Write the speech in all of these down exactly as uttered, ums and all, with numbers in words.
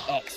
X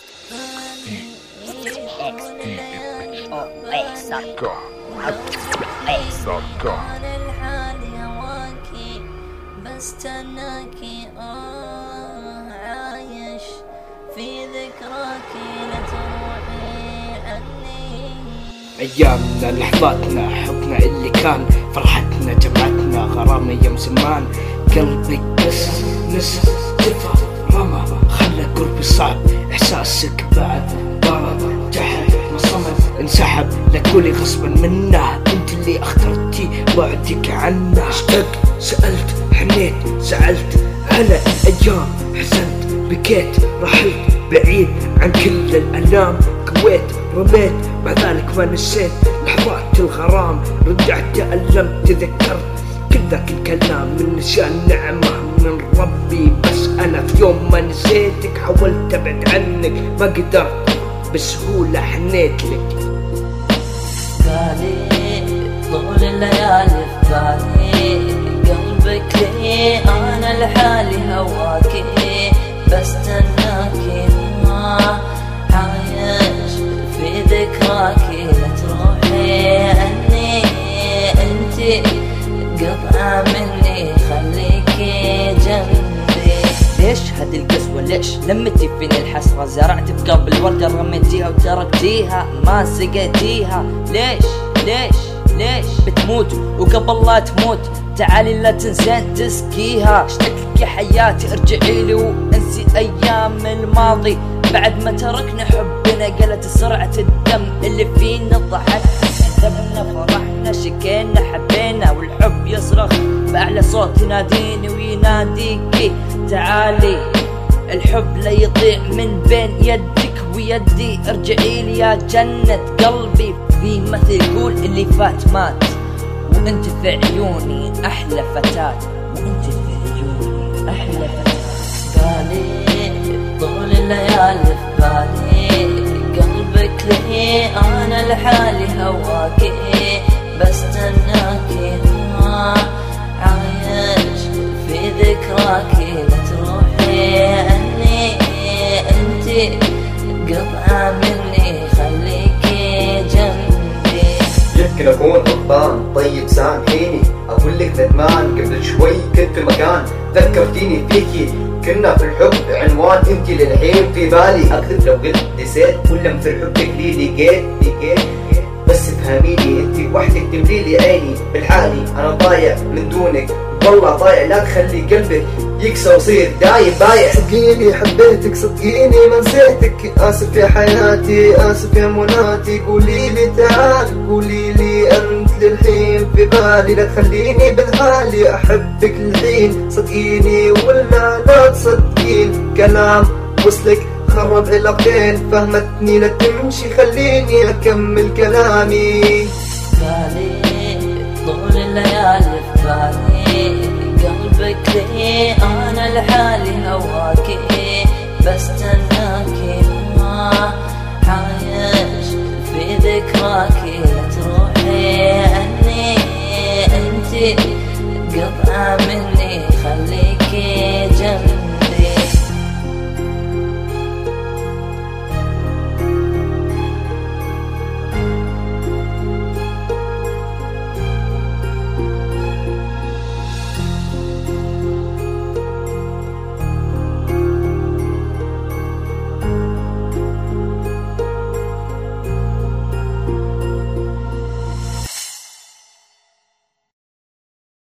X oh X Saka X أنا الحالي هواكي بستناكي آه عايش في ذكراكي لا تروحي عني. أيامنا لحظاتنا حبنا اللي كان فرحتنا جمعتنا غرام أيام زمان. قلبي قس نسى جفا رمى خلى قربي صعب إحساسك بعد ضرب جحد وصمد انسحب لكولي غصبا منه انت اللي اخترتي بعدك عنه. اشتقت سألت حنيت زعلت هلا أيام حزنت بكيت رحلت بعيد عن كل الألام قويت رميت مع ذلك ما نسيت لحظات الغرام رجعت تألمت تذكرت كل ذاك الكلام من نسيان نعمة من ربي. بس أنا في يوم ما نسيتك حاولت أبعد عنك ما قدرت بسهولة حنيت لك. بالي طول الليالي في بالي قلبك لي أنا لحالي هواكي بستناكي ما عايش في ذكراكي لا تروحي عني انتي قطعة مني خليكي جنبي. ليش هذه القسوة ليش لمتي فيني الحسرة زرعت في قلب الوردة رميتيها وتركتيها ما سقيتيها. ليش ليش ليش بتموت وقبل لا تموت تعالي لا تنسين تسقيها. اشتقتك يا حياتي ارجعي لي وانسي ايام الماضي بعد ما تركنا حبنا قلت سرعة الدم اللي فينا ضحك كذبنا فرحنا شكينا حبينا والحب يصرخ بأعلى صوت يناديني ويناديكي تعالي. الحب لا يضيع من بين يدك ويدي ارجعي لي يا جنة قلبي. في مثل يقول اللي فات مات وانت في عيوني احلى فتاة وانت في عيوني احلى فتاة. بالي طول الليالي في بالي قلبك لي انا لحالي هواكي بستناكي ما عايش في ذكراكي لا تروحي عني انتي قطعة مني خليكي جنبي. يمكن اكون غلطان طيب سامحيني اقول لك ندمان قبل شوي كنت في مكان ذكرتيني فيكي كنا في الحب عنوان انتي للحين في بالي. اكذب لو قلت نسيت كل ما في الحب لي لقيت لقيت بس فهميني انتي وحدك تمليلي عيني بالحالي انا ضايع من دونك والله ضايع لا تخلي قلبك يكسى وصير دايم بايع. صدقيني حبيتك صدقيني ما نسيتك اسف يا حياتي اسف يا مناتي قولي لي تعال قولي لي انت للحين في بالي لا تخليني بالحالي احبك للحين صدقيني ولا لا تصدقين كلام وصلك خرب علاقتين فهمتني لا تمشي خليني اكمل كلامي. بالي طول الليالي في بالي قلبك لي انا لحالي هواكي بستناكي